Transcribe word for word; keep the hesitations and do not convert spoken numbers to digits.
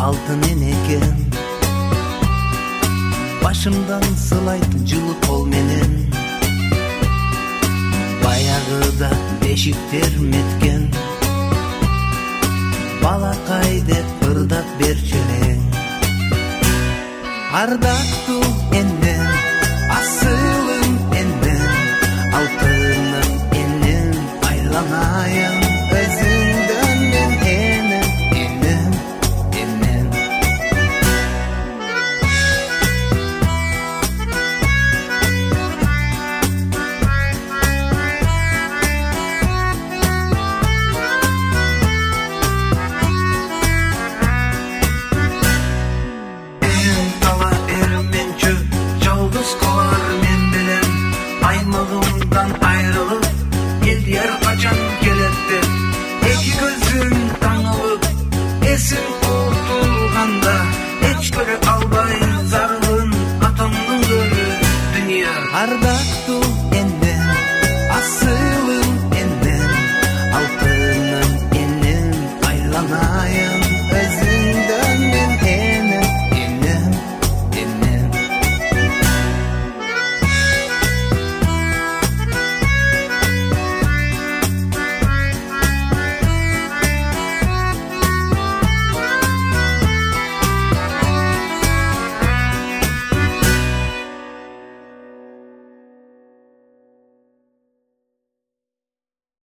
алтын энекен. Башымдан сылайт жылы кол менен, баягыда бешиктер меткен. Балакай деп ырдап берчү элең. Ардактуу энем, асылым энем, алтыным энем, айланайын өзүңдөн мен энем, энем, энем. Аймағымдан айрылып, ел дияр қачан